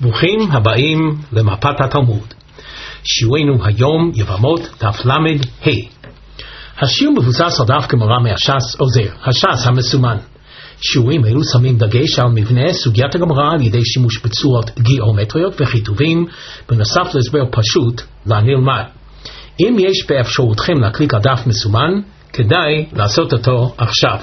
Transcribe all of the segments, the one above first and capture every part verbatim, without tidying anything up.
ברוכים הבאים למפת התלמוד. שיעורנו היום יבמות דף למד ה'. השיעור מבוסס על דף גמרא מהש"ס עוזר, הש"ס המסומן. שיעורים אלו שמים דגש על מבנה סוגיית הגמרא על ידי שימוש בצורות גיאומטריות וכיתובים, בנוסף להסבר פשוט לנלמד. אם יש באפשרותכם להקליק על דף מסומן, כדאי לעשות אותו עכשיו.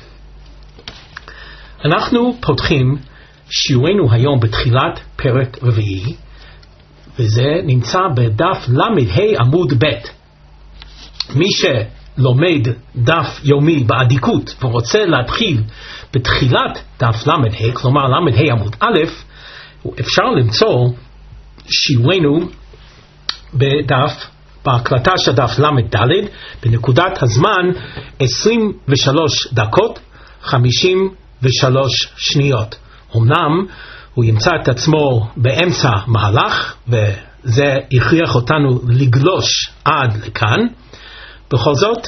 אנחנו פותחים שיעורנו היום בתחילת פרק רביעי, וזה נמצא בדף למד ה' עמוד ב'. מי שלומד דף יומי בעדיקות ורוצה להתחיל בתחילת דף למד ה', כלומר למד ה' עמוד א', אפשר למצוא שיעורנו בדף, בהקלטה של דף למד ד', בנקודת הזמן עשרים ושלוש דקות חמישים ושלוש שניות. אמנם הוא ימצא את עצמו באמצע מהלך, וזה הכריח אותנו לגלוש עד לכאן. בכל זאת,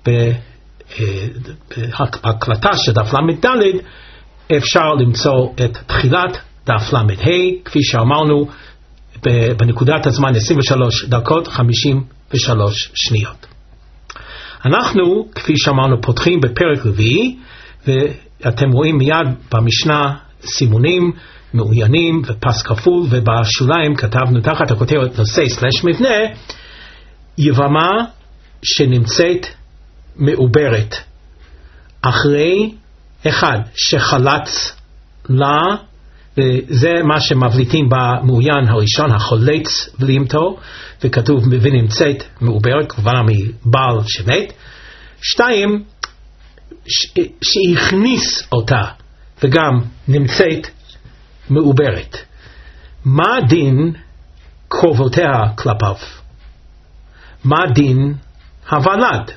בהקלטה של דף למד ד' אפשר למצוא את תחילת דף למד ה', כפי שאמרנו, בנקודת הזמן עשרים ושלוש דקות חמישים ושלוש שניות. אנחנו, כפי שאמרנו, פותחים בפרק רביעי, ואתם רואים מיד במשנה סימונים מעוינים ופס כפול, ובשוליים כתבנו תחת הכותרת נושא סלש מבנה, יבמה שנמצאת מעוברת אחרי אחד שחלץ לה, וזה מה שמבליטים במעוין הראשון, החולץ בלימתו, וכתוב ונמצאת מעוברת, כמובן מבעל שמת. שתיים, ש- שהכניס אותה וגם נמצאת מעוברת. מה דין קרובותיה כלפיו? מה דין הוולד?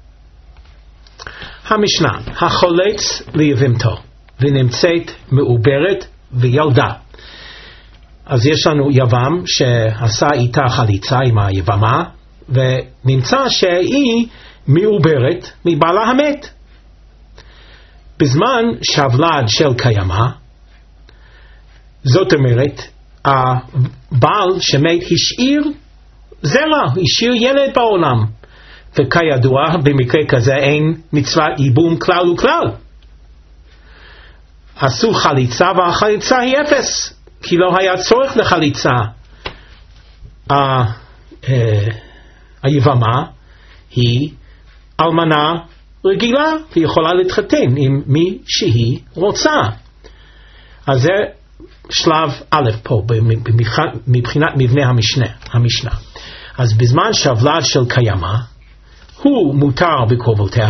המשנה, החולץ ליבמתו ונמצאת מעוברת וילדה. אז יש לנו יבם שעשה איתה חליצה עם היבמה, ונמצא שהיא מעוברת מבעלה המת. בזמן שהוולד של קיימה, זאת אומרת, הבעל שמת השאיר זרע, השאיר ילד בעולם, וכידוע במקרה כזה אין מצוות ייבום כלל וכלל. עשו חליצה, והחליצה היא אפס, כי לא היה צורך לחליצה. היבמה היא אלמנה רגילה, והיא יכולה להתחתן עם מי שהיא רוצה. אז זה שלב א' פה, מבחינת מבנה המשנה. המשנה. אז בזמן שהוולד של קיימה, הוא מותר בקרובותיה,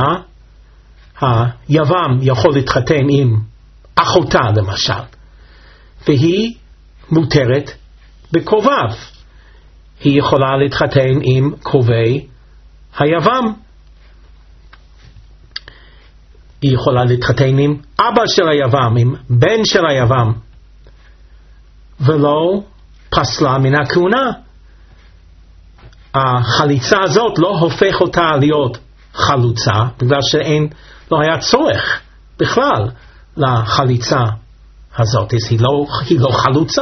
היבם יכול להתחתן עם אחותה למשל, והיא מותרת בקרוביו. היא יכולה להתחתן עם קרובי היבם. היא יכולה להתחתן עם אבא של היבם, עם בן של היבם, ולא פסלה מן הכהונה. החליצה הזאת לא הופך אותה להיות חלוצה, בגלל שאין, לא היה צורך בכלל לחליצה הזאת, אז היא לא, היא לא חלוצה.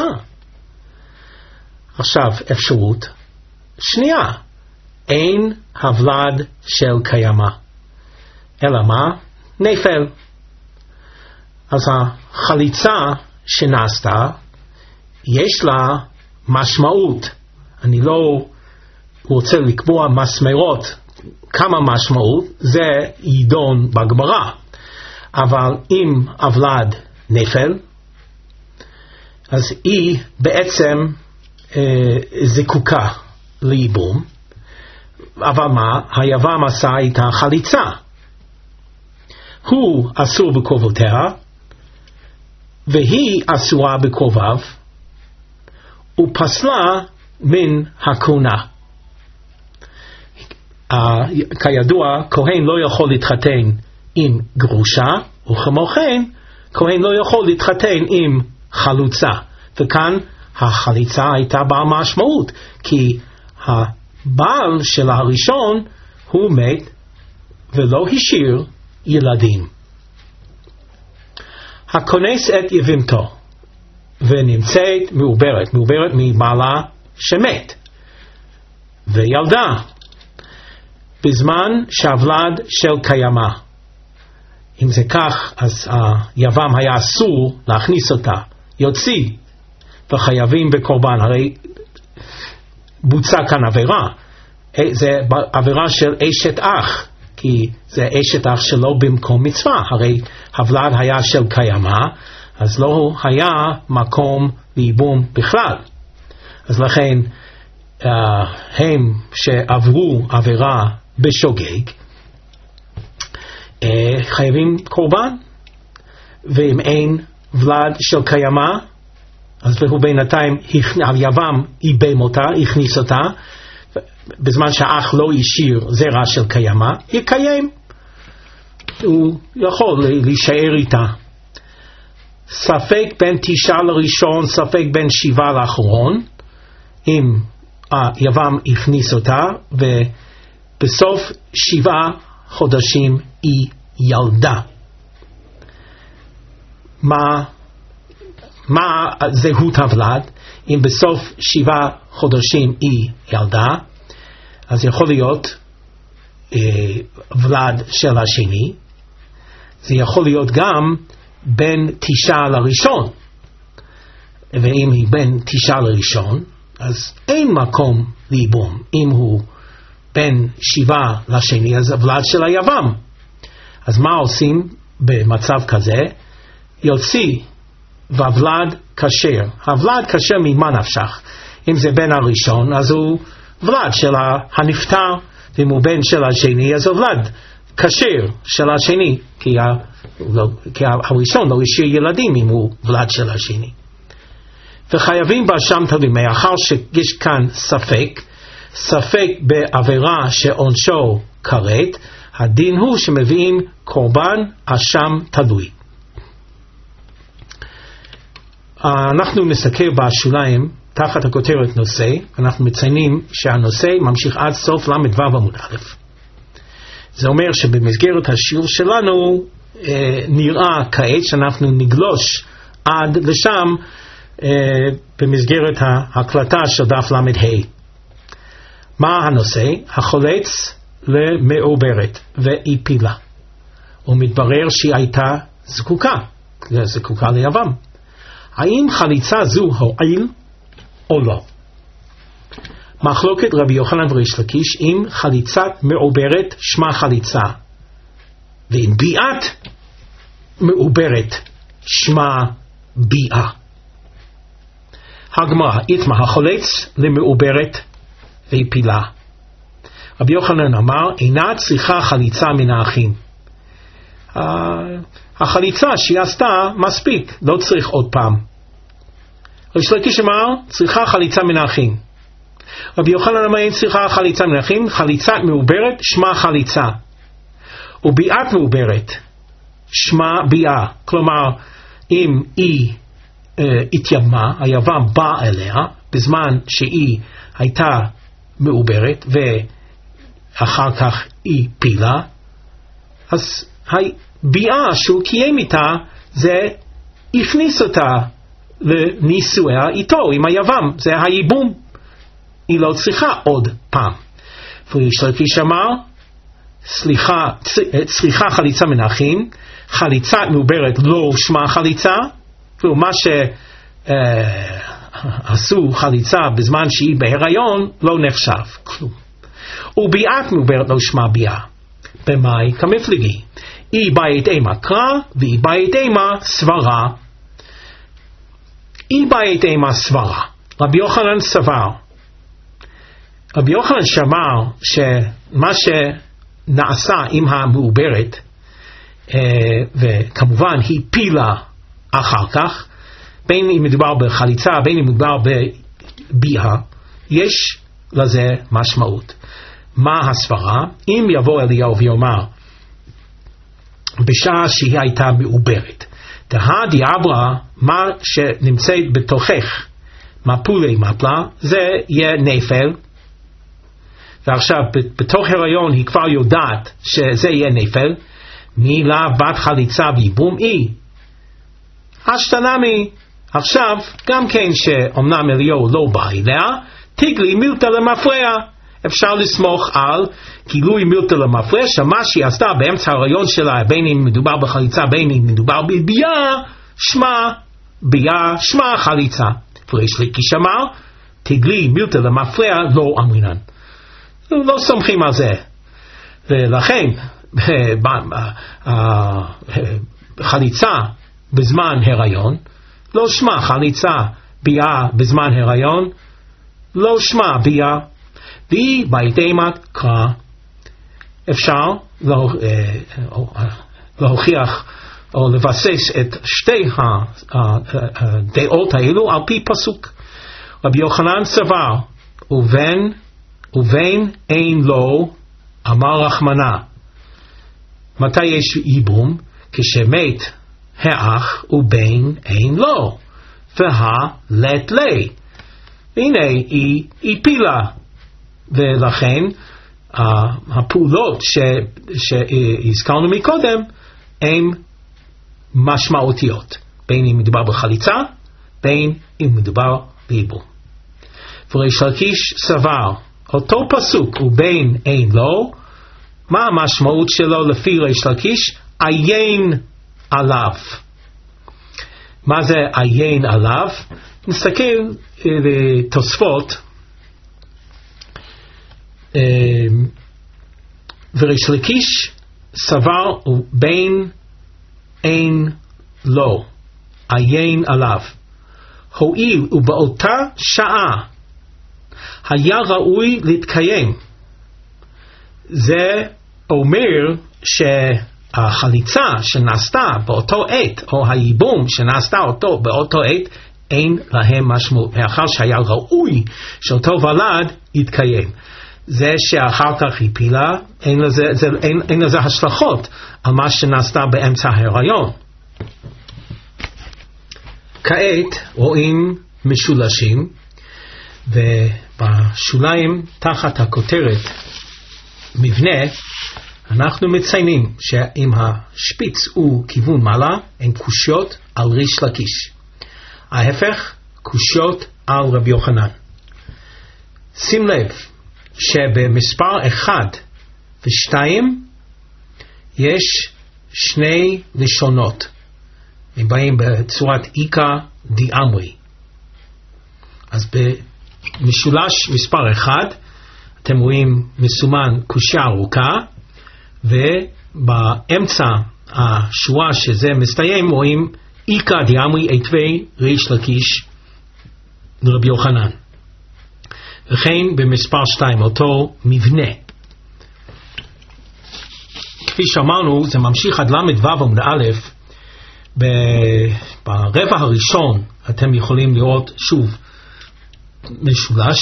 עכשיו אפשרות שנייה, אין הוולד של קיימה, אלא מה? נפל. אז החליצה שנעשתה, יש לה משמעות. אני לא רוצה לקבוע מסמרות כמה משמעות, זה יידון בגמרא. אבל אם הוולד נפל, אז היא בעצם אה, זקוקה לייבום, אבל מה? היבם עשה את החליצה. הוא אסור בקרובותיה, והיא אסורה בקרוביו, ופסלה מן הכהונה. Uh, כידוע, כהן לא יכול להתחתן עם גרושה, וכמו כן, כהן לא יכול להתחתן עם חלוצה. וכאן החליצה הייתה בעל משמעות, כי הבעל של הראשון הוא מת ולא השאיר ילדים. הכונס את יבמתו ונמצאת מעוברת, מעוברת מבעלה שמת, וילדה, בזמן שהוולד של קיימה. אם זה כך, אז היבם היה אסור להכניס אותה, יוציא, וחייבים בקורבן. הרי בוצע כאן עבירה, זה עבירה של אשת אח, כי זה אשת אח שלו במקום מצווה. הרי הוולד היה של קיימה, אז לא היה מקום לייבום בכלל. אז לכן uh, הם שעברו עבירה בשוגג uh, חייבים קורבן, ואם אין ולד של קיימה, אז הוא בינתיים היבם ייבם אותה, הכניס אותה, בזמן שהאח לא השאיר זרע של קיימה, יקיים, הוא יכול להישאר איתה. ספק בין תשעה לראשון, ספק בין שבעה לאחרון, אם היבם הכניס אותה, ובסוף שבעה חודשים היא ילדה. מה, מה זהות הוולד? אם בסוף שבעה חודשים היא ילדה, אז יכול להיות אה, ולד של השני, זה יכול להיות גם בין תשעה לראשון, ואם היא בין תשעה לראשון, אז אין מקום לייבום. אם הוא בין שבעה לשני, אז הוולד של היבם. אז מה עושים במצב כזה? יוציא והוולד כשר. הוולד כשר ממה נפשך? אם זה בין הראשון, אז הוא ולד של הנפטר, ואם הוא בן של השני, אז הוא ולד כשר של השני, כי, ה, לא, כי הראשון לא השאיר ילדים אם הוא ולד של השני. וחייבים באשם תלוי, מאחר שיש כאן ספק, ספק בעבירה שעונשו כרת, הדין הוא שמביאים קורבן אשם תלוי. אנחנו נסקר בשוליים תחת הכותרת נושא, אנחנו מציינים שהנושא ממשיך עד סוף למדבר עמוד א'. זה אומר שבמסגרת השיעור שלנו אה, נראה כעת שאנחנו נגלוש עד לשם אה, במסגרת ההקלטה של דף למד ה'. מה הנושא? החולץ למעוברת והפילה. ומתברר שהיא הייתה זקוקה, זקוקה ליבם. האם חליצה זו הועיל או לא? מחלוקת רבי יוחנן וריש לקיש, אם חליצת מעוברת שמה חליצה, ואם ביאת מעוברת שמה ביאה. הגמרא, איתמה החולץ למעוברת והפילה. רבי יוחנן אמר, אינה צריכה חליצה מן האחים. החליצה שהיא עשתה מספיק, לא צריך עוד פעם. ריש לקיש אמר, צריכה חליצה מן האחים. רבי יוחנן אמר, אין צריכה חליצה מן האחים, חליצת מעוברת שמה חליצה, וביאת מעוברת שמה ביאה. כלומר, אם היא אה, התייבמה, היבם בא אליה בזמן שהיא הייתה מעוברת ואחר כך היא פילה, אז הביאה שהוא קיים איתה זה הכניס אותה לנישואיה איתו, עם היבם, זה הייבום. היא לא צריכה עוד פעם. וריש לקיש אמר, צריכה חליצה מן האחים, חליצת מעוברת לא שמה חליצה, ומה שעשו חליצה בזמן שהיא בהיריון לא נחשב כלום. וביאת מעוברת לא שמה ביאה. במאי כמפלגי, היא בית אימה קרא והיא בית אימה סברה. היא בית אימה סברה. רבי יוחנן סבר, רבי יוחנן שמר שמה שנעשה עם המעוברת, וכמובן היא פילה אחר כך, בין אם מדובר בחליצה, בין אם מדובר בביאה, יש לזה משמעות. מה הסברה? אם יבוא אליהו ויאמר, בשעה שהיא הייתה מעוברת, דהה דיאברה, מה שנמצאת בתוכך, מפולי מפלה, זה יהיה נפל, ועכשיו בתוך הריון היא כבר יודעת שזה יהיה נפל, מילה בת חליצה וייבום היא. השתנמי, עכשיו, גם כן שאומנם אליהו לא בא אליה, תגלי מילתא למפרע. אפשר לסמוך על גילוי מילתא למפרע, שמה שהיא עשתה באמצע הרעיון שלה, בין אם מדובר בחליצה, בין אם מדובר בביאה, שמה ביאה, שמה חליצה. פריש לקיש אמר, תגלי מילתא למפרע לא אמרינן. לא סומכים על זה. ולכן, חליצה בזמן הריון, לא שמה חליצה ביאה בזמן הריון, לא שמה ביאה. והיא בידי מקרא. אפשר להוכיח או לבסס את שתי הדעות האלו על פי פסוק. רבי יוחנן סבר, ובין ובין אין לו אמר רחמנה. מתי יש ייבום? כשמת האח ובין אין לו, והלט לי. הנה היא הפילה, ולכן uh, הפעולות שהזכרנו מקודם הן משמעותיות, בין אם מדובר בחליצה, בין אם מדובר בייבום. וריש לקיש סבר, אותו פסוק ובין אין לו, מה המשמעות שלו לפי ריש לקיש? עיין עליו. מה זה עיין עליו? נסתכל לתוספות, וריש לקיש סבר ובין אין לו, עיין עליו. הואיל ובאותה שעה היה ראוי להתקיים. זה אומר שהחליצה שנעשתה באותו עת, או הייבום שנעשתה אותו באותו עת, אין להם משמעות, מאחר שהיה ראוי שאותו ולד יתקיים. זה שאחר כך הפילה, אין לזה, זה, אין, אין לזה השלכות על מה שנעשתה באמצע ההיריון. כעת רואים משולשים, ובשוליים תחת הכותרת מבנה, אנחנו מציינים שאם השפיץ הוא כיוון מעלה, הן קושיות על ריש לקיש. ההפך, קושיות על רבי יוחנן. שים לב שבמספר אחד ושתיים יש שני לשונות. הם באים בצורת איקה דיאמרי. אז במשולש מספר אחד, אתם רואים מסומן קושיה ארוכה, ובאמצע השורה שזה מסתיים רואים איקה דיאמרי עטבי ריש לקיש לרבי יוחנן. וכן במספר שתיים אותו מבנה. כפי שאמרנו, זה ממשיך עד למד ו' עמוד א'. ברבע הראשון אתם יכולים לראות שוב משולש,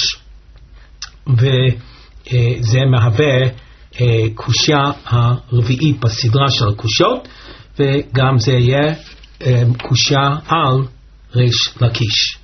וזה מהווה קושיה הרביעית בסדרה של הקושיות, וגם זה יהיה קושיה על ריש לקיש.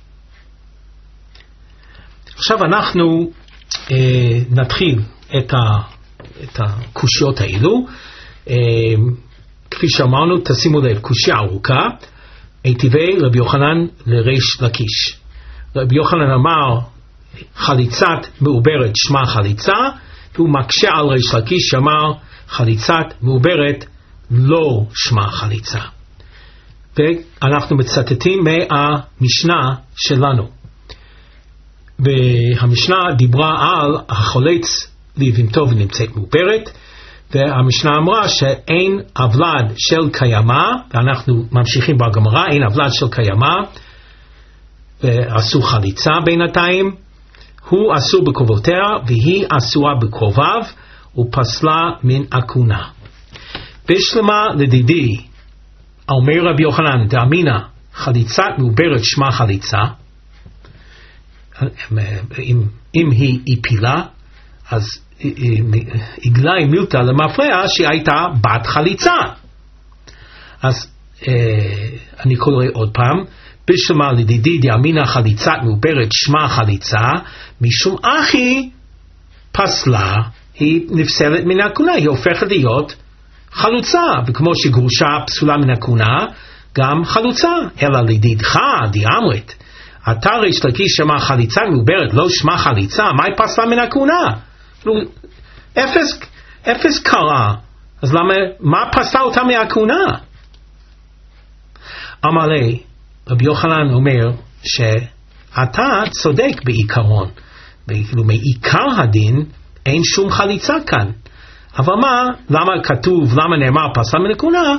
עכשיו אנחנו אה, נתחיל את, ה, את הקושיות האלו. אה, כפי שאמרנו, תשימו לב, קושיה ארוכה, עטבי רבי יוחנן לריש לקיש. רבי יוחנן אמר, חליצת מעוברת שמה חליצה, והוא מקשה על ריש לקיש שאמר, חליצת מעוברת לא שמה חליצה. ואנחנו מצטטים מהמשנה שלנו. והמשנה דיברה על החולץ לבהמתו ונמצאת מעוברת, והמשנה אמרה שאין אבלד של קיימה, ואנחנו ממשיכים בגמרא, אין אבלד של קיימה, ועשו חליצה בינתיים, הוא אסור בקרובותיה והיא אסורה בקרוביו, ופסלה מן עקונה. בשלמה לדידי, אומר רבי יוחנן דאמינא, חליצת מעוברת שמה חליצה, אם, אם היא הפילה, אז הגלה מילתא למפרע שהייתה בת חליצה. אז אה, אני קורא עוד פעם, בשלמה לדידי דאמינא חליצת מעוברת שמה חליצה, משום אחי פסלה, היא נפסלת מן עקונה, היא הופכת להיות חלוצה, וכמו שגרושה פסולה מן עקונה, גם חלוצה, אלא לדידך דיאמרית. אתה ריש לקיש שמה חליצה מעוברת, לא שמה חליצה, מה היא פסלה מן הכהונה? אפס, אפס קרה, אז למה, מה פסלה אותה מהכהונה? אמר לי, רבי יוחנן אומר שאתה צודק בעיקרון, כאילו מעיקר הדין אין שום חליצה כאן. אבל מה, למה כתוב, למה נאמר פסלה מן הכהונה?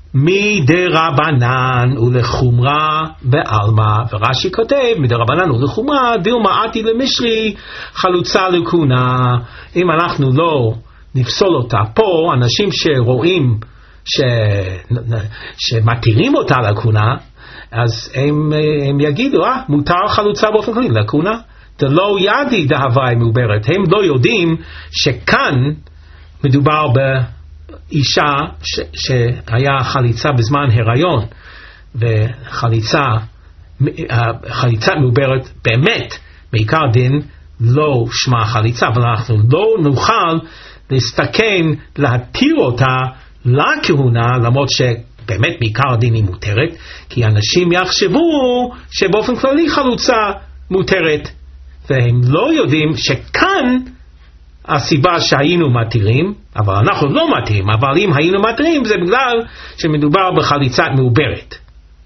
מדרבנן ולחומרה בעלמא, ורש"י כותב מדרבנן ולחומרה דילמה עתי למשרי חלוצה לכהונה. אם אנחנו לא נפסול אותה פה, אנשים שרואים ש... שמתירים אותה לכהונה, אז הם, הם יגידו, אה, מותר חלוצה באופן כללי לכהונה. דלא ידי דהווי מעוברת, הם לא יודעים שכאן מדובר באישה ש, שהיה חליצה בזמן הריון, וחליצה חליצה מעוברת באמת בעיקר דין לא שמה חליצה, אבל אנחנו לא נוכל להסתכן להתיר אותה לכהונה, למרות שבאמת בעיקר הדין היא מותרת, כי אנשים יחשבו שבאופן כללי חלוצה מותרת, והם לא יודעים שכאן הסיבה שהיינו מתירים, אבל אנחנו לא מתירים, אבל אם היינו מתירים זה בגלל שמדובר בחליצה מעוברת.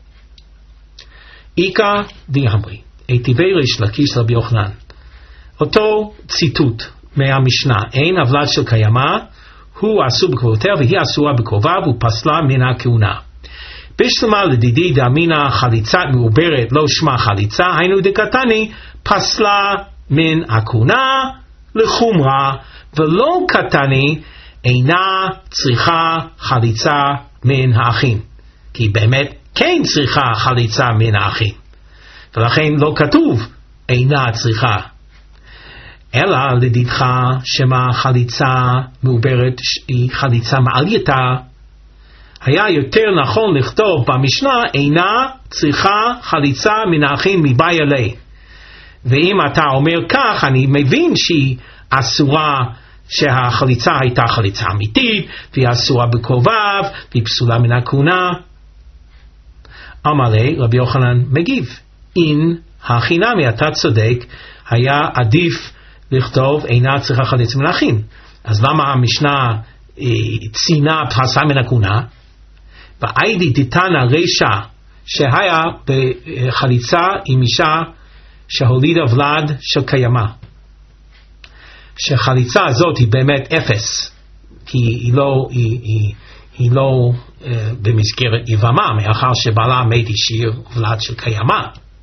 איקה דיאמרי, היטיבי ריש לקיש רבי יוחנן, אותו ציטוט מהמשנה, אין הבלד של קיימה, הוא אסור בקרובותיה והיא אסורה בקרוביו, הוא פסלה מן הכהונה. בשלמה לדידי דאמינה חליצה מעוברת לא שמה חליצה, היינו דקתני פסלה מן הכהונה לחומרה, ולא קטני אינה צריכה חליצה מן האחים, כי באמת כן צריכה חליצה מן האחים, ולכן לא כתוב אינה צריכה, אלא לדידך שמה חליצה מעוברת היא חליצה מעלייתה, היה יותר נכון לכתוב במשנה אינה צריכה חליצה מן האחים מבאי אלי. ואם אתה אומר כך, אני מבין שהיא אסורה, שהחליצה הייתה חליצה אמיתית, והיא אסורה בקרוביו, והיא פסולה מן הכהונה. אמר לי, רבי יוחנן מגיב, אין החינמי, אתה צודק, היה עדיף לכתוב אינה צריכה חליצה מן האחים. אז למה המשנה אה, ציינה פסלה מן הכהונה? ואיידי תיתנה רישה שהיה בחליצה עם אישה שהולידה ולד של קיימה, שחליצה הזאת היא באמת אפס, כי היא לא, היא, היא, היא לא אה, במסגרת יבמה, מאחר שבעלה מת השאיר ולד של קיימה.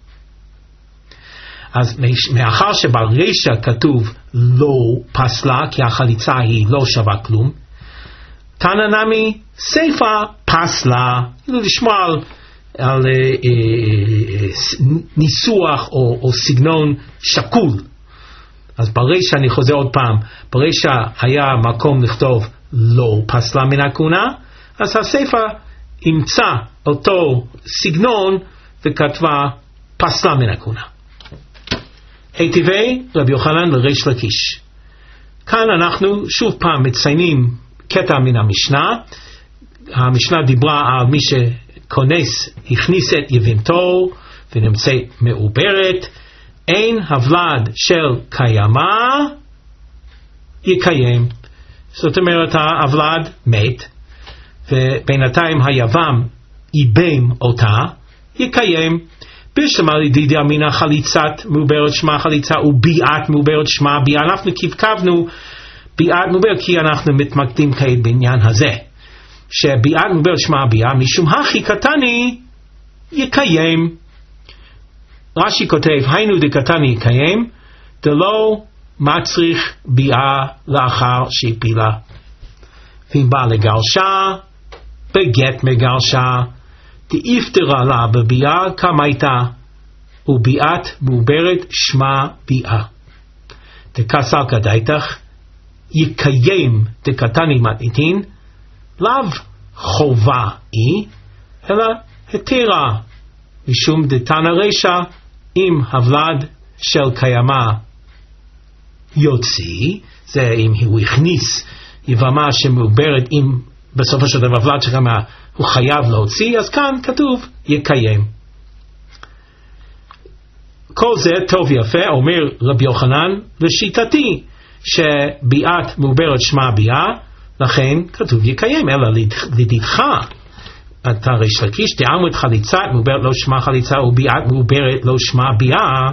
אז מאחר שברישה כתוב לא פסלה, כי החליצה היא לא שווה כלום, תנא נמי סיפה פסלה, לשמוע על, על אה, אה, ניסוח או, או סגנון שקול. אז ברישה, אני חוזר עוד פעם, ברישה היה מקום לכתוב לא פסלה מן הכהונה, אז הסיפה אימצה אותו סגנון וכתבה פסלה מן הכהונה. היטיבי רבי יוחנן לריש לקיש. כאן אנחנו שוב פעם מציינים קטע מן המשנה. המשנה דיברה על מי שכונס הכניס את יבימתו ונמצא מעוברת, אין הבלד של קיימה יקיים. זאת אומרת ההבלד מת ובינתיים היבם איבם אותה, יקיים. בשלמה לדידי אמינה חליצת מעוברת שמה חליצה וביעת מעוברת שמה ביעה. אנחנו כבקבנו ביעת מעוברת כי אנחנו מתמקדים כעת בעניין הזה, שביעת מעוברת שמה ביעה משום הכי קטני יקיים. רש"י כותב היינו דקטני יקיים, דלא מצריך ביעה לאחר שהפילה. ואם בא לגרשה בגט מגרשה תאיפתרה לה בביעה כמייתה, וביעת מעוברת שמה ביעה. דקסר כדאיתך יקיים דקתני מתניתין, לאו חובה היא, אלא התירה, משום דתנא רישא אם הבלד של קיימה יוציא, זה אם הוא הכניס יבמה שמעוברת עם בסופו של דבר ולד שגם הוא חייב להוציא, אז כאן כתוב יקיים. כל זה טוב יפה, אומר רבי יוחנן, לשיטתי שביאת מעוברת שמה ביאה, לכן כתוב יקיים, אלא לדידך אתה ריש לקיש, דאמרת חליצה מעוברת לא שמה חליצה וביאת מעוברת לא שמה ביאה,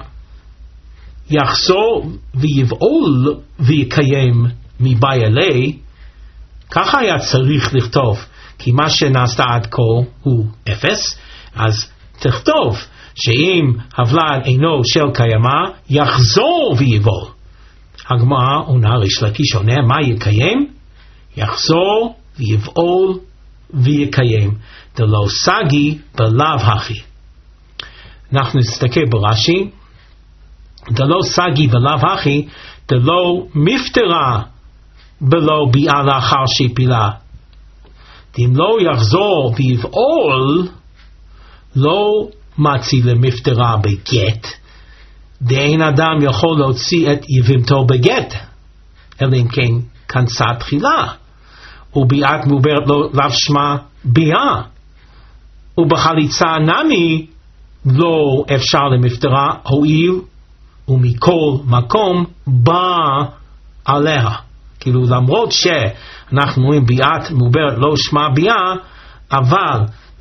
יחזור ויבעול ויקיים מבאי אלי. ככה היה צריך לכתוב, כי מה שנעשתה עד כה הוא אפס, אז תכתוב שאם הוולד אינו של קיימה, יחזור ויבעול. הגמרא עונה, ריש לקיש עונה, מה יקיים? יחזור ויבעול ויקיים. דלא סגי בלאו הכי. אנחנו נסתכל ברש"י, דלא סגי בלאו הכי, דלא מפטרה בלא ביאה לאחר שהפילה. אם לא יחזור ויבעול, לא מצי למפטרה בגט, דאין אדם יכול להוציא את יבימתו בגט, אלא אם כן כנסה תחילה, וביאת מעוברת לא לאו שמה ביאה, ובחליצה נמי לא אפשר למפטרה, הואיל ומכל מקום בא עליה. כאילו למרות שאנחנו רואים ביאת מעוברת לא שמה ביאה, אבל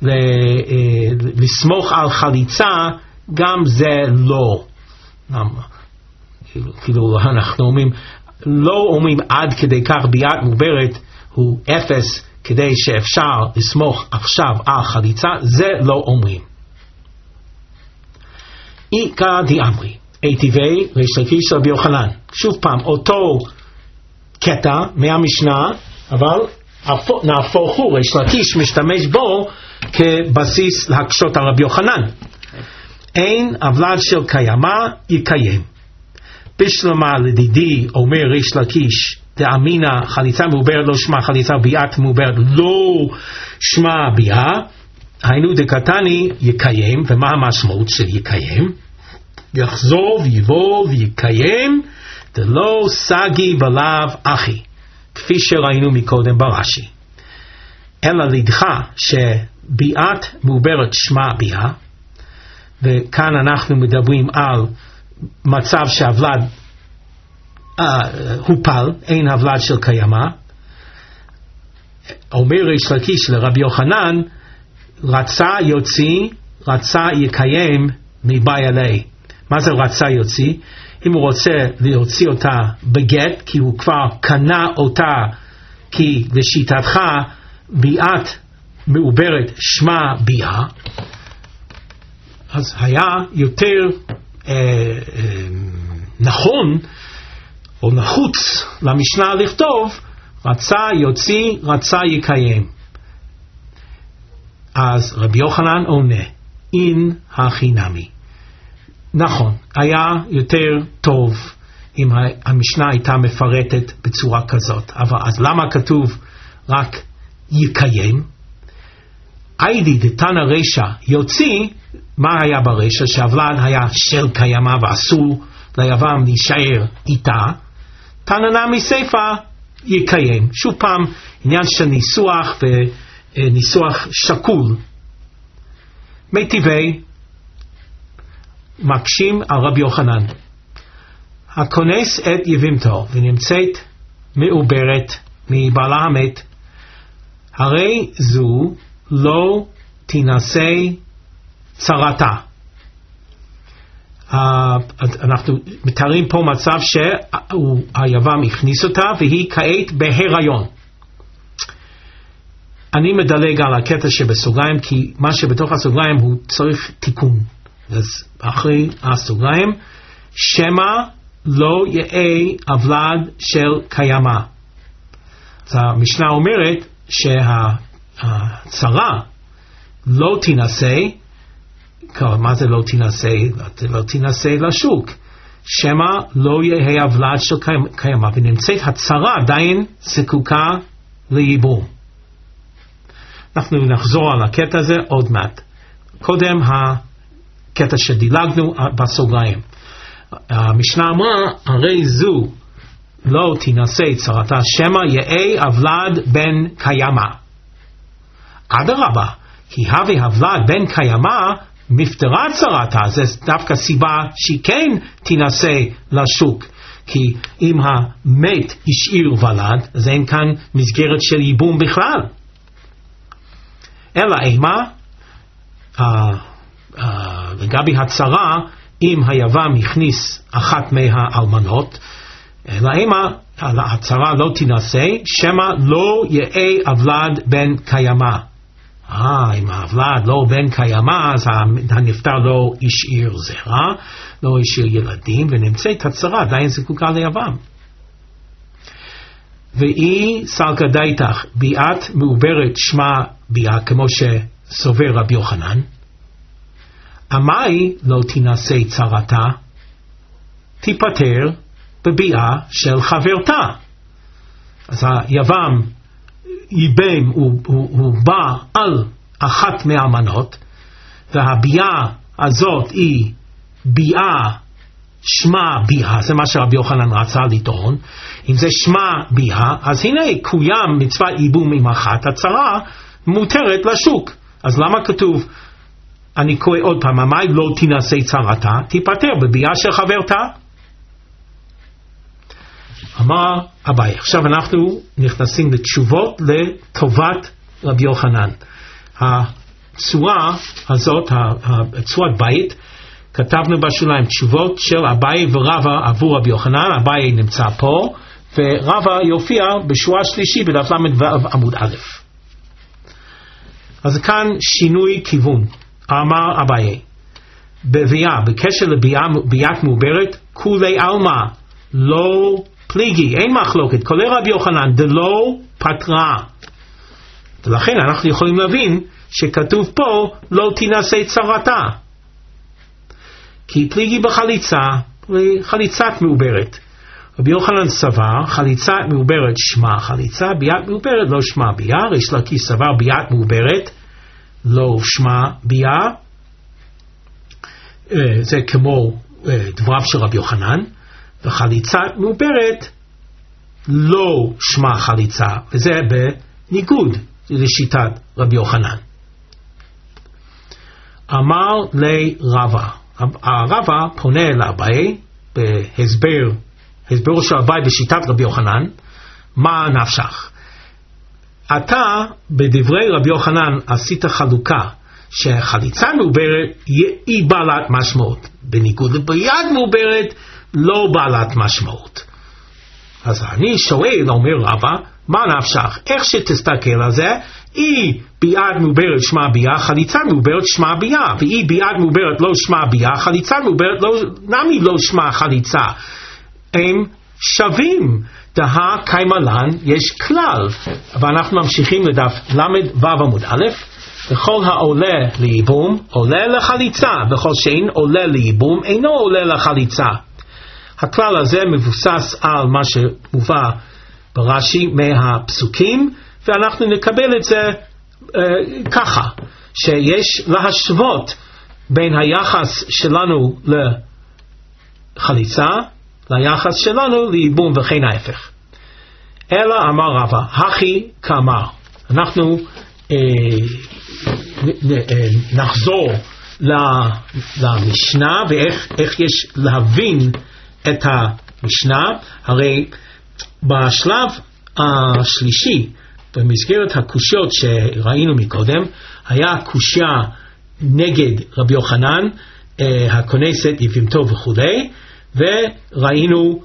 לסמוך על חליצה גם זה לא. כאילו, כאילו אנחנו אומרים, לא אומרים עד כדי כך ביאת מעוברת הוא אפס כדי שאפשר לסמוך עכשיו על חליצה, זה לא אומרים. איקא דאמרי, היטיבי ריש לקיש רבי יוחנן, שוב פעם אותו קטע מהמשנה, אבל נהפוך הוא, ריש לקיש משתמש בו כבסיס להקשות על רבי יוחנן. אין הוולד של קיימה יקיים. בשלמה לדידי אומר ריש לקיש, דאמינה חליצה מעוברת לא שמה חליצה וביאת מעוברת לא שמה ביאה, היינו דקתני יקיים. ומה המשמעות של יקיים? יחזור ויבוא ויקיים, דלא סגי בלאו אחי, כפי שראינו מקודם ברש"י. אלא לידך שביאת מעוברת שמה ביאה, וכאן אנחנו מדברים על מצב שהוולד uh, הופל, אין הוולד של קיימה. אומר ריש לקיש לרבי יוחנן, רצה יוציא, רצה יקיים מבאי אלי. מה זה רצה יוציא? אם הוא רוצה להוציא אותה בגט, כי הוא כבר קנה אותה, כי לשיטתך ביאת מעוברת שמה ביאה, אז היה יותר אה, אה, נכון או נחוץ למשנה לכתוב רצה יוציא, רצה יקיים. אז רבי יוחנן עונה, אין הכי נמי. נכון, היה יותר טוב אם המשנה הייתה מפרטת בצורה כזאת, אבל אז למה כתוב רק יקיים? איידי דתנא רישא יוציא, מה היה ברשע? שהוולד היה של קיימה ואסור ליבם להישאר איתה. תנא נמי סיפא יקיים. שוב פעם עניין של ניסוח וניסוח שקול. מיטיבי מקשים על רבי יוחנן, הכונס את יבימתו ונמצאת מעוברת מבעלה המת, הרי זו לא תינשא צרתה. Uh, אנחנו מתארים פה מצב שהיבם הכניס אותה והיא כעת בהיריון. אני מדלג על הקטע שבסוגריים, כי מה שבתוך הסוגריים הוא צריך תיקון. אז אחרי הסוגריים, שמה לא יהיה הוולד של קיימה. אז המשנה אומרת שהצרה לא תינשא, מה זה לא תינשא? לא תינשא לשוק. שמה לא יהיה הוולד של קיימה, ונמצאת הצרה עדיין זקוקה לייבום. אנחנו נחזור על הקטע הזה עוד מעט. קודם הקטע שדילגנו בסוגריים. המשנה אמרה, הרי זו לא תינשא צרתה, שמה יהיה הוולד בן קיימה. אדרבה, כי הווה הוולד בן קיימא מפטרה צרתה, זה דווקא סיבה שהיא כן תינשא לשוק, כי אם המת השאיר ולד, אז אין כאן מסגרת של ייבום בכלל. אלא אימה, לגבי הצרה, אם היבם הכניס אחת מהאלמנות, אלא אימה, הצרה לא תינשא, שמא לא יהיה הוולד בן קיימא. אה, אם הוולד לא בן קיימא, אז הנפטר לא השאיר זרע, לא השאיר ילדים, ונמצאת הצרה, עדיין זקוקה ליבם. והיא סלקא דייתך, ביאת מעוברת שמה ביאה, כמו שסובר רבי יוחנן, עמי לא תינשא צרתה, תיפטר בביאה של חברתה. אז היבם ייבם, הוא, הוא, הוא בא על אחת מהאלמנות, והביאה הזאת היא ביאה שמה ביאה, זה מה שרבי יוחנן רצה לטעון. אם זה שמה ביאה, אז הנה קוים מצוות ייבום עם אחת, הצרה מותרת לשוק. אז למה כתוב, אני קורא עוד פעם, עמי לא תינשא צרתה, תיפטר בביאה של חברתה? אמר אביי. עכשיו אנחנו נכנסים לתשובות לטובת רבי יוחנן. הצורה הזאת, הצורת בית, כתבנו בשוליים תשובות של אביי ורבא עבור רבי יוחנן. אביי נמצא פה, ורבא יופיע בשורה שלישי בדף למד עמוד א'. אז כאן שינוי כיוון. אמר אביי, בביאה, בקשר לביאת מעוברת, כולי עלמא לא פליגי, אין מחלוקת, כולל רבי יוחנן, דלא פטרה. ולכן אנחנו יכולים להבין שכתוב פה לא תינשא צרתה. כי פליגי בחליצה, חליצת מעוברת. רבי יוחנן סבר, חליצת מעוברת שמה חליצה, ביאת מעוברת לא שמה ביאה. ריש לקיש סבר, ביאת מעוברת לא שמה ביאה. זה כמו דבריו של רבי יוחנן. וחליצת מעוברת לא שמה חליצה, וזה בניגוד לשיטת רבי יוחנן. אמר לרבא, הרבא פונה לאביי בהסבר, הסברו של אביי בשיטת רבי יוחנן, מה נפשך? אתה בדברי רבי יוחנן עשית חלוקה שחליצה מעוברת היא בעלת משמעות, בניגוד לביאת מעוברת לא בעלת משמעות. אז אני שואל, אומר רבא, מה נפשך? איך שתסתכל על זה, היא ביאת מעוברת שמה ביאה, חליצה מעוברת שמה ביאה, והיא ביאת מעוברת לא שמה ביאה, חליצה מעוברת לא, נמי לא שמה חליצה. הם שווים. דהה קיימלן, יש כלל. ואנחנו ממשיכים לדף למד ו' עמוד א', וכל העולה לייבום עולה לחליצה, וכל שאין עולה לייבום אינו עולה לחליצה. הכלל הזה מבוסס על מה שמובא ברש"י מהפסוקים, ואנחנו נקבל את זה אה, ככה, שיש להשוות בין היחס שלנו לחליצה ליחס שלנו לייבום וכן ההפך. אלא אמר רבא, הכי כאמר. אנחנו אה, נ, נ, אה, נחזור למשנה ואיך איך יש להבין את המשנה. הרי בשלב השלישי במסגרת הקושיות שראינו מקודם היה קושיה נגד רבי יוחנן, אה, הכונסת יבימתו וכו', וראינו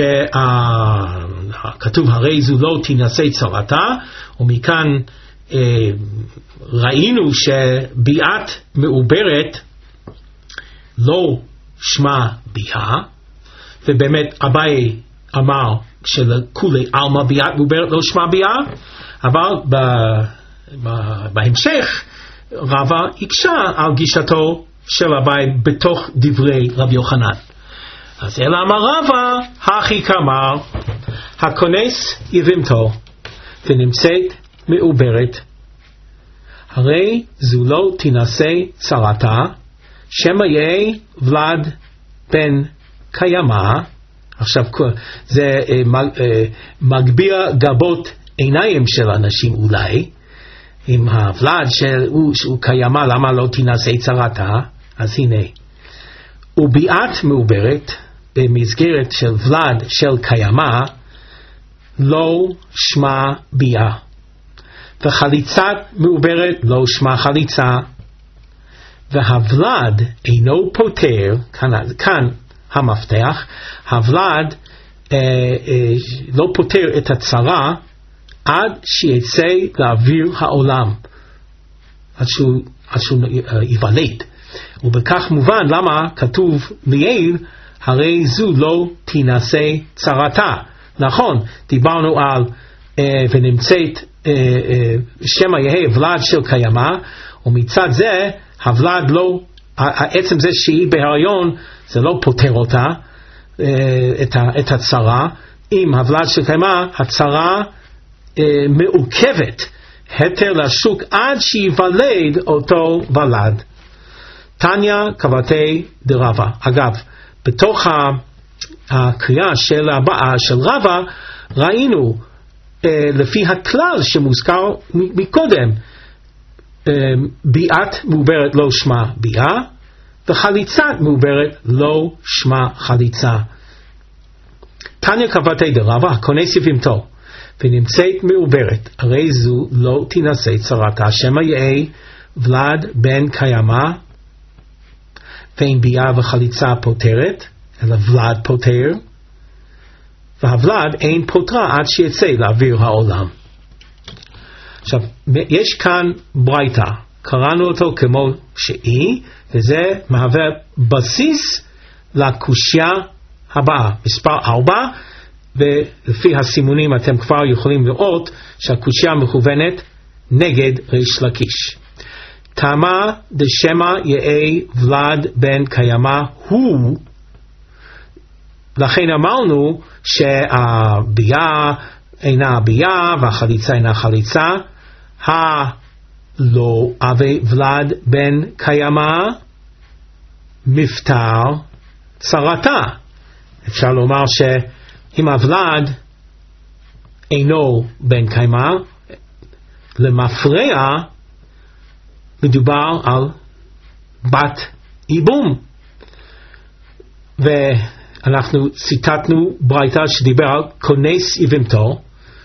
שכתוב הרי זו לא תינשא צרתה, ומכאן אה, ראינו שביאת מעוברת לא שמה ביאה, ובאמת אביי אמר שלכולי עלמא ביאת מעוברת לא שמה ביאה, אבל ב, ב, בהמשך רבא הקשה על גישתו של אביי בתוך דברי רבי יוחנן. אז אלא אמר רבא, הכי כאמר, הכונס יבימתו ונמצאת מעוברת, הרי זו לא תינשא צרתה, שמא יהיה ולד בן קיימא. עכשיו זה מגביה גבות עיניים של אנשים אולי, עם הוולד שהוא, שהוא קיימה, למה לא תינשא צרתה? אז הנה, וביאת מעוברת במסגרת של ולד של קיימה לא שמה ביאה, וחליצת מעוברת לא שמה חליצה, והוולד אינו פותר, כאן, כאן המפתח, הוולד אה, אה, לא פותר את הצרה עד שיצא לאוויר העולם, עד שהוא, עד שהוא אה, יוולד. ובכך מובן למה כתוב ליאל, הרי זו לא תינשא צרתה. נכון, דיברנו על אה, ונמצאת אה, אה, שמא יהא ולד של קיימה, ומצד זה הוולד לא, העצם זה שהיא בהיריון זה לא פותר אותה, אה, את, ה, את הצרה. אם הוולד של קיימה, הצרה אה, מעוכבת, היתר לשוק עד שיוולד אותו ולד. תניא קבתי דרבה. אגב, בתוך הקריאה של הבאה של רבה ראינו אה, לפי הכלל שמוזכר מקודם, אה, ביאת מעוברת לא שמה ביאה, וחליצת מעוברת לא שמה חליצה. תניא קבתי דרבה, הכונס יבימתו ונמצאת מעוברת, הרי זו לא תינשא צרתה, שמא יהא ולד בן קיימה, ואין ביאה וחליצה פותרת, אלא ולד פותר, והוולד אין פותרה עד שיצא לאוויר העולם. עכשיו, יש כאן ברייתא, קראנו אותו כמו שהיא, וזה מהווה בסיס לקושיה הבאה, מספר ארבע, ולפי הסימונים אתם כבר יכולים לראות שהקושיה מכוונת נגד ריש לקיש. תמה דשמא יהא ולד בן קיימה הוא, לכן אמרנו שהביאה אינה ביאה והחליצה אינה חליצה, הלא אבי ולד בן קיימה מפטר צרתה. אפשר לומר שאם הוולד אינו בן קיימה, למפרע מדובר על בת איבום. ואנחנו ציטטנו ברייתא שדיבר על כונס יבימתו,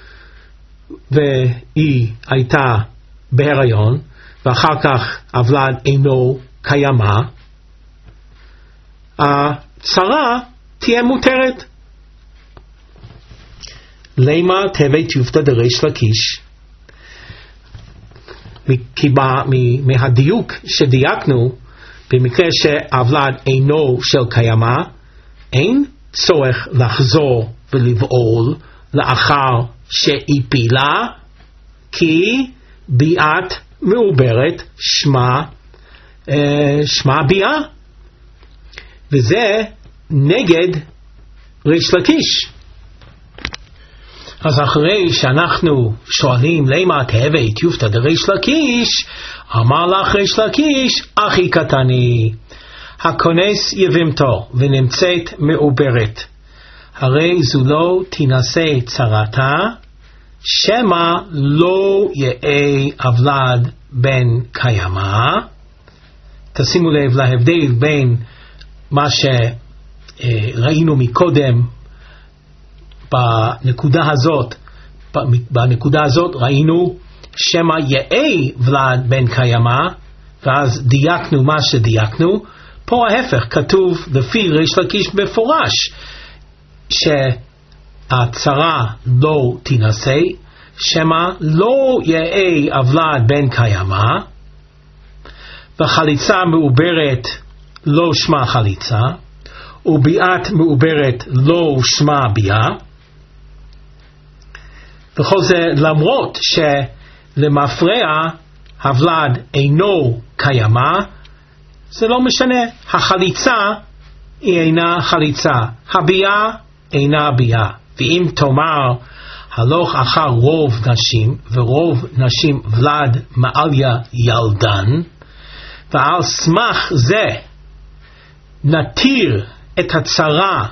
והיא הייתה בהיריון, ואחר כך הוולד אינו קיימה, הצרה תהיה מותרת. למה תהווה תיופתא דריש לקיש? כי מהדיוק שדייקנו, במקרה שהוולד אינו של קיימה, אין צורך לחזור ולבעול לאחר שהפילה, כי ביאת מעוברת שמה, שמה ביאה, וזה נגד ריש לקיש. אז אחרי שאנחנו שואלים למה תהווה תיופתא דריש לקיש, אמר לך ריש לקיש, אחי קטני, הכונס יבימתו ונמצאת מעוברת, הרי זו לא תינשא צרתה, שמא לא יהא הוולד בן קיימה. תשימו לב להבדל בין מה שראינו מקודם, בנקודה הזאת, בנקודה הזאת ראינו שמא יהא ולד בן קיימה, ואז דייקנו מה שדייקנו. פה ההפך, כתוב לפי ריש לקיש בפורש שהצרה לא תינשא, שמא לא יהא הוולד בן קיימה, וחליצה מעוברת לא שמה חליצה, וביאת מעוברת לא שמה ביאה. וכל זה למרות שלמפרע הוולד אינו קיימה, זה לא משנה, החליצה היא אינה חליצה, הביאה אינה ביאה. ואם תאמר הלוך אחר רוב נשים, ורוב נשים ולד מעליה ילדן, ועל סמך זה נתיר את הצרה,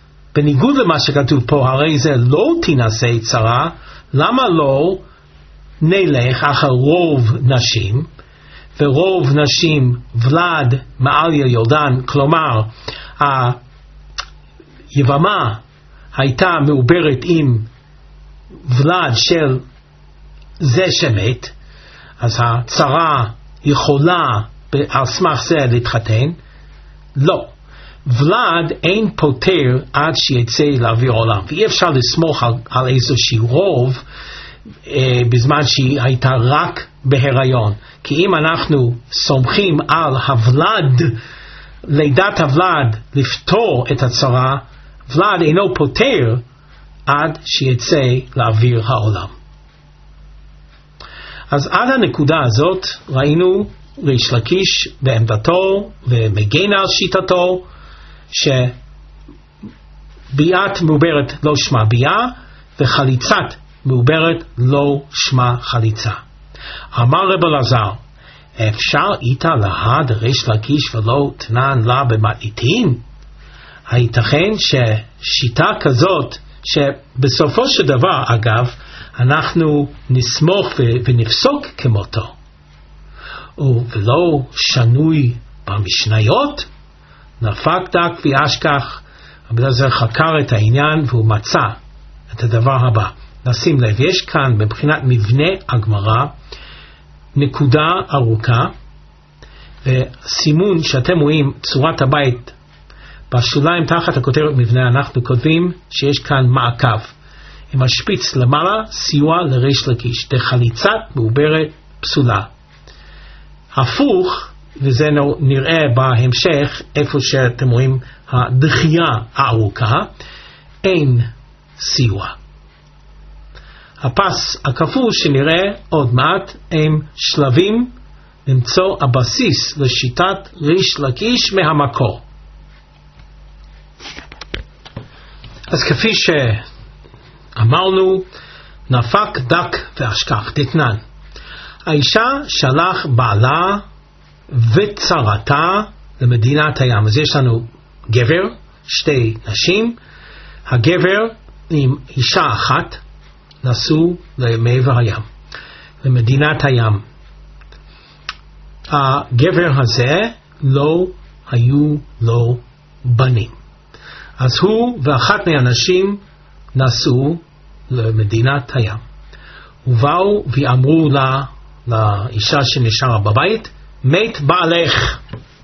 בניגוד למה שכתוב פה, הרי זה לא תינשא צרה. למה לא? נלך אחר רוב נשים, ורוב נשים ולד מעליה יולדן, כלומר היבמה הייתה מעוברת עם ולד של זה שמת, אז הצרה יכולה על סמך זה להתחתן. לא, ולד אין פותר עד שיצא לאוויר עולם, ואי אפשר לסמוך על, על איזשהו רוב אה, בזמן שהיא הייתה רק בהיריון, כי אם אנחנו סומכים על הוולד, לידת הוולד לפתור את הצרה, ולד אינו פותר עד שיצא לאוויר העולם. אז עד הנקודה הזאת ראינו ריש לקיש בעמדתו ומגן על שיטתו שביאת מעוברת לא שמה ביאה, וחליצת מעוברת לא שמה חליצה. אמר רב אלעזר, אפשר איתה להד ריש לקיש ולא תנן לה במתניתין? הייתכן ששיטה כזאת, שבסופו של דבר אגב אנחנו נסמוך ונפסוק כמותו, ולא שנוי במשניות? נפק דק וישכח. רבי אלעזר חקר את העניין והוא מצא את הדבר הבא. נשים לב, יש כאן מבחינת מבנה הגמרא נקודה ארוכה, וסימון שאתם רואים צורת הבית בשוליים תחת הכותרת מבנה, אנחנו כותבים שיש כאן מעקב עם השפיץ למעלה, סיוע לריש לקיש, דחליצת מעוברת פסולה. הפוך, וזה נראה בהמשך איפה שאתם רואים הדחייה הארוכה, אין סיוע. הפס הכפול שנראה עוד מעט הם שלבים למצוא הבסיס לשיטת ריש לקיש מהמקור. אז כפי שאמרנו, נפק דק ואשכח דתנן. האישה שלח בעלה וצרתה למדינת הים. אז יש לנו גבר, שתי נשים, הגבר עם אישה אחת נסעו למעבר הים, למדינת הים. הגבר הזה לא היו לו בנים, אז הוא ואחת מהנשים נסעו למדינת הים, ובאו ואמרו לה, לאישה שנשארה בבית, מת בעלך,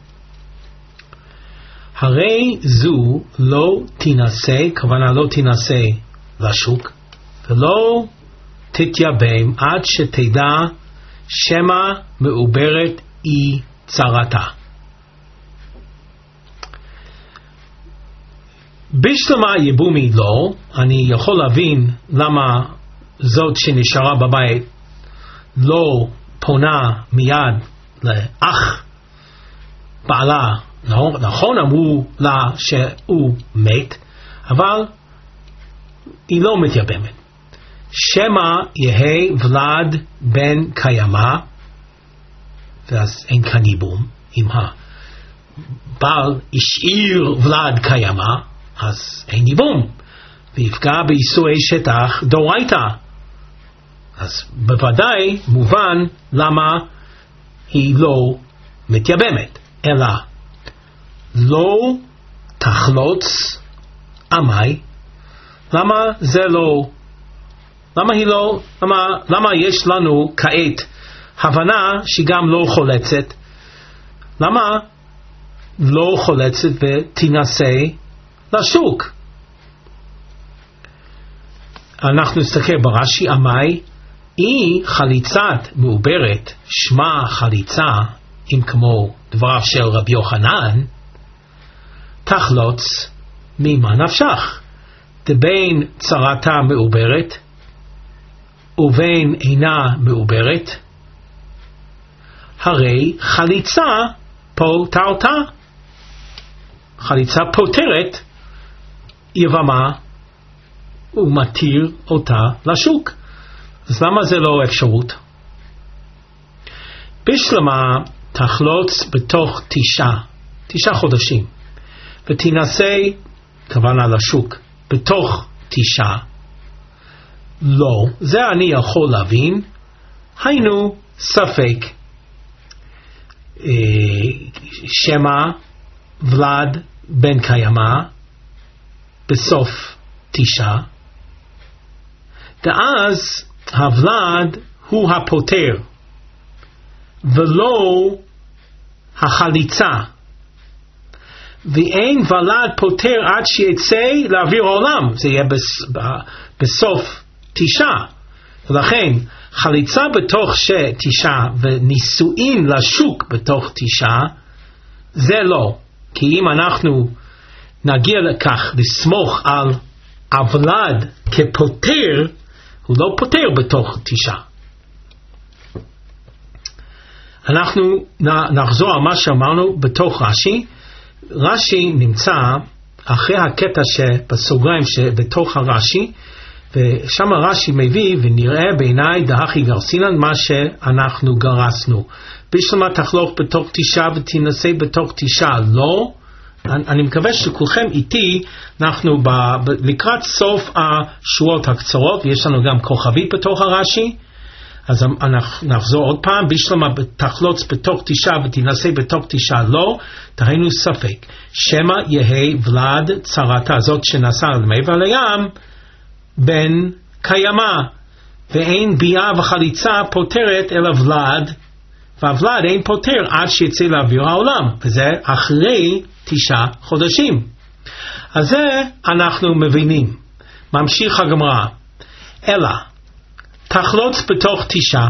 הרי זו לא תנסה, כוונה לא תנסה לשוק, ולא תתייבם עד שתדע שמה מעוברת היא צרתה. בשלמה יבומי לא, אני יכול להבין למה זאת שנשארה בבית לא פונה מיד לאח בעלה. נכון, אמרו לה שהוא מת, אבל היא לא מתייבמת. שמה יהי ולד בן קיימה, ואז אין כאן ייבום. אם הבעל השאיר ולד קיימה, אז אין ייבום, ויפגע באיסורי שטח דאורייתא. אז בוודאי מובן למה היא לא מתייבמת, אלא לא תחלוץ עמי. למה זה לא, למה היא לא, למה, למה יש לנו כעת הבנה שהיא גם לא חולצת? למה לא חולצת ותנסה לשוק? אנחנו נסתכל ברש"י, עמי היא חליצת מעוברת, שמה חליצה, אם כמו דבריו של רבי יוחנן, תחלוץ ממה נפשך, דבין צרתה מעוברת ובין אינה מעוברת, הרי חליצה פוטרתה. חליצה פותרת יבמה ומתיר אותה לשוק. אז למה זה לא אפשרות? בשלמה תחלוץ בתוך תשעה, תשעה חודשים, ותנסה, כוונה לשוק, בתוך תשעה. לא, זה אני יכול להבין, היינו ספק שמא ולד בן קיימא בסוף תשעה, ואז הוולד הוא הפותר ולא החליצה, ואין ולד פותר עד שיצא לאוויר העולם, זה יהיה בסוף תשעה. ולכן חליצה בתוך תשעה ונישואין לשוק בתוך תשעה זה לא, כי אם אנחנו נגיע לכך לסמוך על הוולד כפותר, הוא לא פותר בתוך תשעה. אנחנו נחזור על מה שאמרנו בתוך רש"י. רש"י נמצא אחרי הקטע שבסוגריים שבתוך הרש"י, ושם רש"י מביא ונראה בעיניי דהכי גרסינן, מה שאנחנו גרסנו. בשלמה תחלוך בתוך תשעה ותנסה בתוך תשעה לא. אני, אני מקווה שכולכם איתי, אנחנו ב, ב, לקראת סוף השורות הקצרות, ויש לנו גם כוכבית בתוך הרש"י, אז אנחנו נחזור עוד פעם. בשלמה תחלוץ בתוך תשעה ותנסה בתוך תשעה לא, תהיינו ספק שמא יהי ולד צרתה, זאת שנסע למעבר לים, בן קיימא, ואין ביאה וחליצה פותרת אלא ולד, והוולד אין פותר עד שיצא לאוויר העולם, וזה אחרי תשעה חודשים. אז זה אנחנו מבינים. ממשיך הגמרא, אלא תחלוץ בתוך תשעה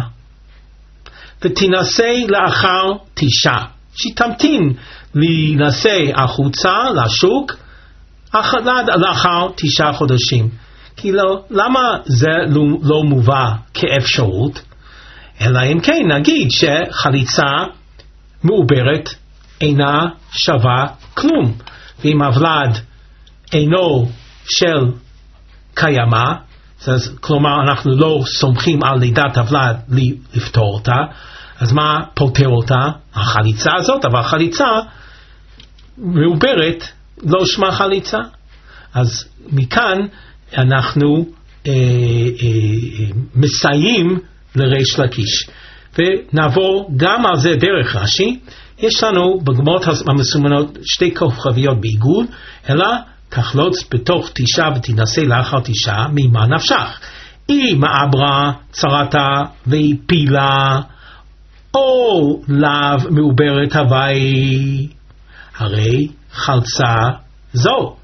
ותנסה לאחר תשעה, שתמתין להינשא החוצה לשוק לאחר תשעה חודשים. כי לא, למה זה לא, לא מובא כאפשרות? אלא אם כן נגיד שחליצה מעוברת אינה שווה כלום, ואם הוולד אינו של קיימא, כלומר אנחנו לא סומכים על לידת הוולד לפתור אותה, אז מה פותר אותה? החליצה הזאת, אבל החליצה מעוברת לא שמה חליצה. אז מכאן אנחנו אה, אה, מסייעים לריש לקיש, ונעבור גם על זה דרך רש"י. יש לנו בגמרות המסומנות שתי כוכביות בעיגול, אלא תחלוץ בתוך תשעה ותנסה לאחר תשעה, ממה נפשך? היא מעברה צרתה והיא פילה, או לאו מעוברת הווי, הרי חלצה זו.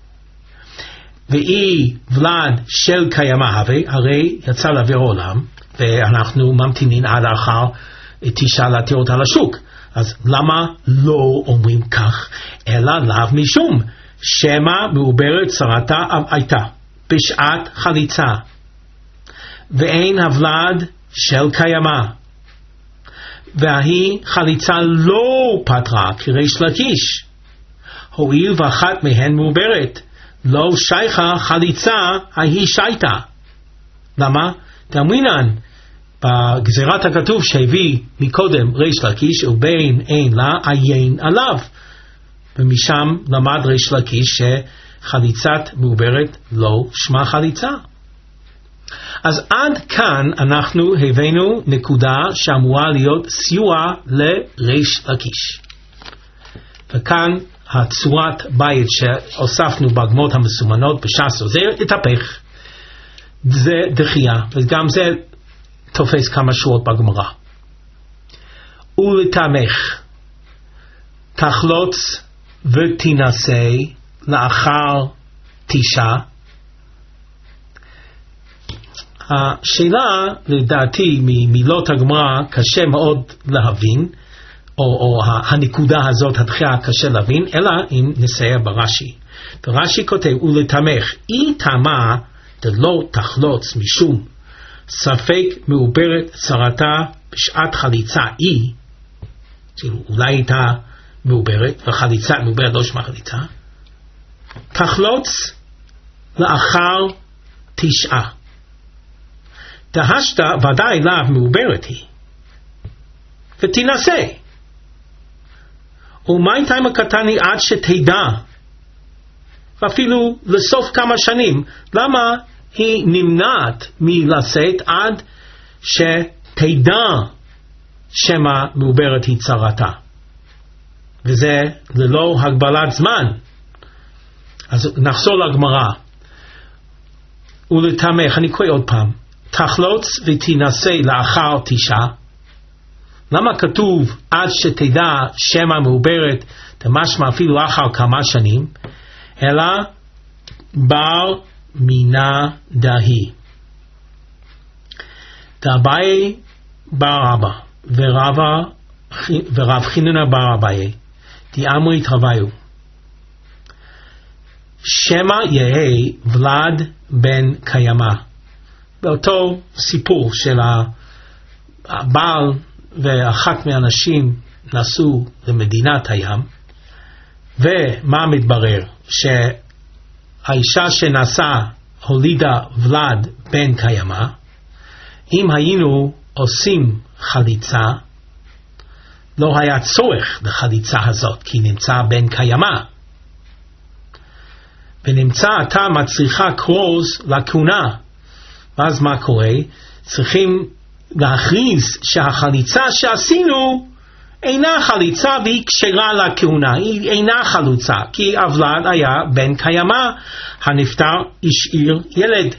והיא ולד של קיימא הווי, הרי יצא לאוויר העולם, ואנחנו ממתינים עד אחר תשעה להתיר אותה לשוק. אז למה לא אומרים כך, אלא לאו משום שמא מעוברת צרתה הייתה בשעת חליצה, ואין הוולד של קיימא, והיא חליצה לא פתרה כריש לקיש, הואיל ואחת מהן מעוברת, לא שייכה חליצה ההיא שייתה. למה? דאמרינן בגזירת הכתוב שהביא מקודם ריש לקיש, ובין אין לה עיין עליו, ומשם למד ריש לקיש שחליצת מעוברת לא שמה חליצה. אז עד כאן אנחנו הבאנו נקודה שאמורה להיות סיוע לריש לקיש, וכאן הצורת בית שהוספנו בגמרות המסומנות בש"ס עוזר התהפך, זה דחייה, וגם זה תופס כמה שורות בגמרא. ולתמך תחלוץ ותנסה לאחר תשעה. השאלה לדעתי ממילות הגמרא קשה מאוד להבין, או, או הנקודה הזאת הדחייה קשה להבין, אלא אם נסייע ברש"י. ורש"י כותב ולתמך אי תמה דלא תחלוץ משום ספק מעוברת צרתה בשעת חליצה היא, אולי הייתה מעוברת וחליצה מעוברת לא שמה חליצה, תחלוץ לאחר תשעה. דהשת ודאי לאו מעוברת היא ותנסה, ומה הייתה עם הקטני עד שתדע, ואפילו לסוף כמה שנים, למה היא נמנעת מלשאת עד שתדע? תדע שמה מעוברת היא צרתה, וזה ללא הגבלת זמן. אז נחזור לגמרא. ולתמך, אני קורא עוד פעם, תחלוץ ותנסה לאחר תשעה. למה כתוב עד שתדע שמה מעוברת, תמשמע אפילו לאחר כמה שנים, אלא בר מינה דהי. דאביי בר רבא ורבא ורב חיננה בר אביי דאמרי תרוויו, שמא יהי ולד בן קיימא. באותו סיפור של הבעל ואחת מהנשים נסעו למדינת הים, ומה מתברר? שהאישה שנסעה הולידה ולד בן קיימא. אם היינו עושים חליצה, לא היה צורך לחליצה הזאת, כי נמצא בן קיימא. ונמצא אתה מצריכה קרוז לכהונה. ואז מה קורה? צריכים להכריז שהחליצה שעשינו אינה חליצה והיא כשרה לכהונה, היא אינה חלוצה, כי הוולד היה בן קיימא, הנפטר השאיר ילד.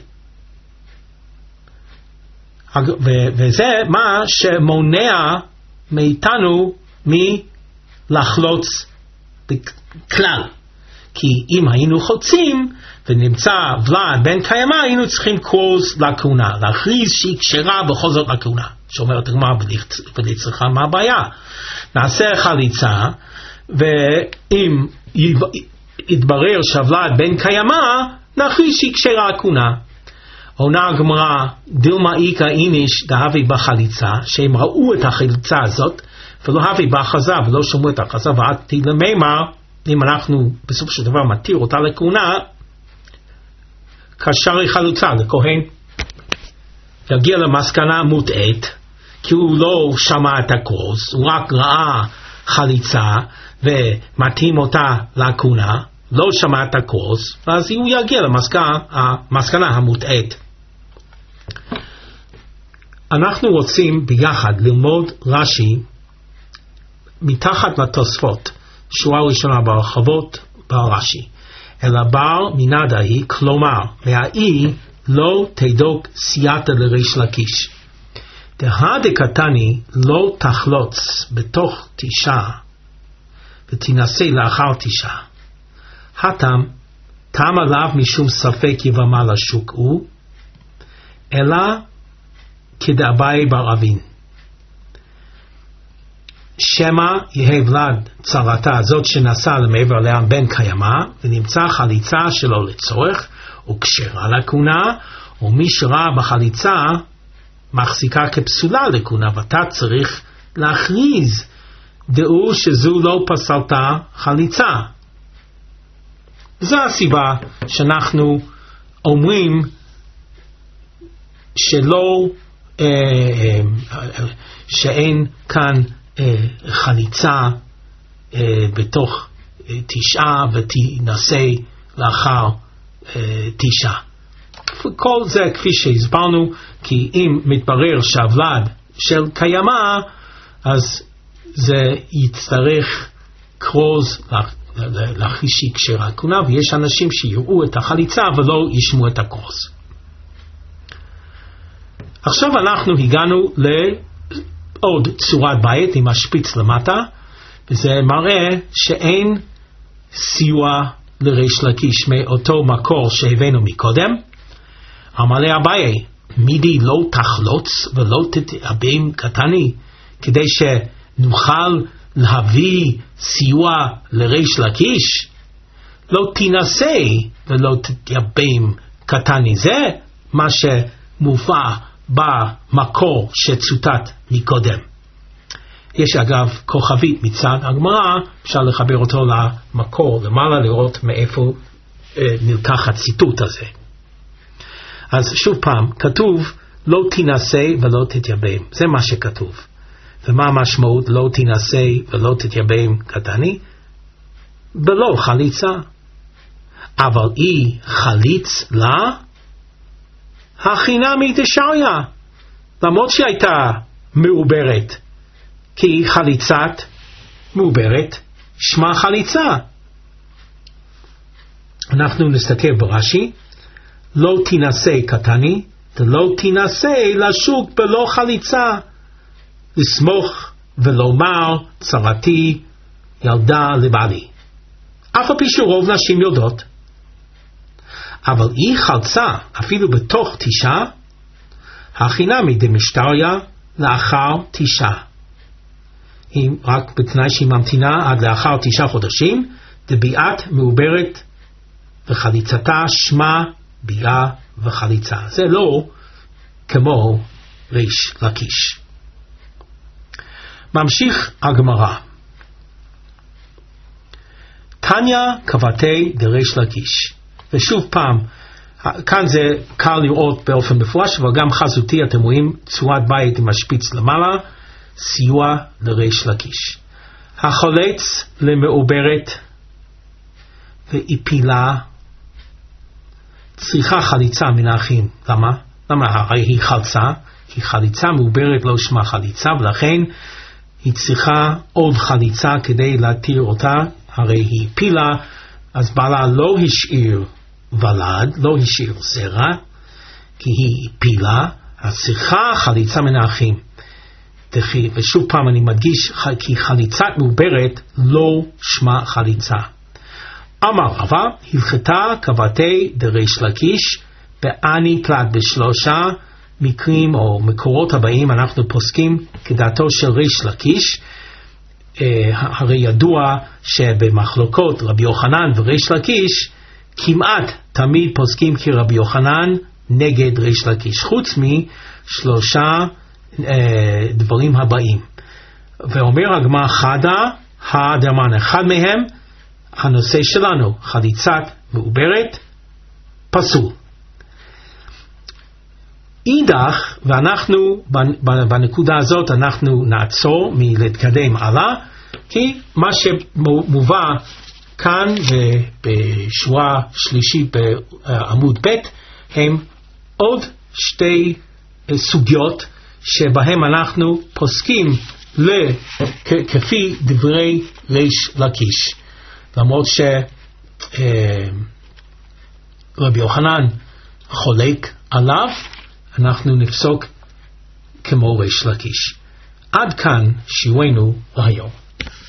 וזה מה שמונע מאיתנו מלחלוץ בכלל. כי אם היינו חוצים ונמצא ולד בן קיימא, היינו צריכים קרוז לכהונה, להכריז שהיא כשרה בכל זאת לכהונה. שאומרת הגמרא, ולצריכה מה הבעיה? נעשה חליצה, ואם יתברר שהוולד בן קיימא, נכריז שהיא כשרה לכהונה. עונה הגמרא, דילמה איכא איניש דהבי בחליצה, שהם ראו את החליצה הזאת ולא הבי באחזה ולא שמעו את האחזה, ועתי למימר, אם אנחנו בסופו של דבר מתיר אותה לכהונה, כשרי חלוצה לכהן. יגיע למסקנה מוטעת, כי הוא לא שמע את הקרוז, הוא רק ראה חליצה ומתאים אותה לכהונה, לא שמע את הקרוז, אז הוא יגיע למסקנה המסקנה המוטעת. אנחנו רוצים ביחד ללמוד רש"י מתחת לתוספות, שורה ראשונה ברחבות ברש"י, אלא בר מינה דהי, כלומר מהאי לא תדוק סייעתא לריש לקיש. דהדקתני לא תחלוץ בתוך תשעה ותנסה לאחר תשעה. הטם תם עליו משום ספק יבמה לשוק הוא, אלא כדאביי בר אבין. שמא יהי ולד צרתה הזאת שנסע למעבר לים בן קיימא, ונמצא חליצה שלא לצורך, וכשרה לכהונה, ומי שראה בחליצה מחזיקה כפסולה לכהונה, ואתה צריך להכריז, דעו שזו לא פסלתה חליצה. זו הסיבה שאנחנו אומרים שלא, אה, אה, שאין כאן אה, חליצה אה, בתוך אה, תשעה ותנסה לאחר אה, תשעה. כל זה כפי שהסברנו, כי אם מתברר שהוולד של קיימא, אז זה יצטרך קרוז להכריז כשרה לכהונה, ויש אנשים שיראו את החליצה ולא ישמעו את הקרוז. עכשיו אנחנו הגענו לעוד צורת בית עם השפיץ למטה, וזה מראה שאין סיוע לריש לקיש מאותו מקור שהבאנו מקודם. אמר לי אביי, מידי לא תחלוץ ולא תתאבם קטני, כדי שנוכל להביא סיוע לריש לקיש? לא תנסה ולא תתאבם קטני. זה מה שמובא במקור שצוטט מקודם. יש אגב כוכבית מצד הגמרא, אפשר לחבר אותו למקור למעלה לראות מאיפה אה, נלקח הציטוט הזה. אז שוב פעם, כתוב לא תנסה ולא תתייבם, זה מה שכתוב. ומה המשמעות לא תנסה ולא תתייבם קטני? בלא חליצה. אבל היא חליץ לה, החינמי דשריה. למרות שהייתה מעוברת, כי חליצת מעוברת שמה חליצה. אנחנו נסתכל ברש"י, לא תנסה קטני, ולא תנסה לשוק בלא חליצה, לסמוך ולומר צרתי ילדה לבעלי. אף על פי שרוב נשים יודעות, אבל היא חלצה אפילו בתוך תשעה, הכינמי דמשתריה לאחר תשעה. היא רק בתנאי שהיא ממתינה עד לאחר תשעה חודשים, דביעת מעוברת וחליצתה שמה ביאה וחליצה. זה לא כמו ריש לקיש. ממשיך הגמרא. תניא קבתי דריש לקיש. ושוב פעם, כאן זה קל לראות באופן מפורש, אבל גם חזותי אתם רואים צורת בית עם השפיץ למעלה, סיוע לריש לקיש. החולץ למעוברת ואיפילה צריכה חליצה מן האחים. למה? למה? הרי היא חלצה, כי חליצה מעוברת לא שמה חליצה, ולכן היא צריכה עוד חליצה כדי להתיר אותה, הרי היא איפילה, אז בעלה לא השאיר ולד, לא השאיר זרע, כי היא איפילה, אז צריכה חליצה מן האחים. ושוב פעם אני מדגיש, כי חליצת מעוברת לא שמה חליצה. אמר רבא, הלכתה קבתי דריש לקיש, באני תלת. בשלושה מקרים או מקורות הבאים אנחנו פוסקים כדעתו של ריש לקיש. הרי ידוע שבמחלוקות רבי יוחנן וריש לקיש, כמעט תמיד פוסקים כרבי יוחנן נגד ריש לקיש, חוץ משלושה אה, דברים הבאים. ואומר הגמרא חדה, הדרמן, אחד מהם, הנושא שלנו, חליצת מעוברת, פסול. אידך, ואנחנו בנקודה הזאת אנחנו נעצור מלהתקדם הלאה, כי מה שמובא כאן ובשורה שלישית בעמוד ב' הם עוד שתי סוגיות שבהם אנחנו פוסקים כפי דברי ריש לקיש. למרות שרבי יוחנן חולק עליו, אנחנו נפסוק כמו ריש לקיש. עד כאן שיעורנו להיום.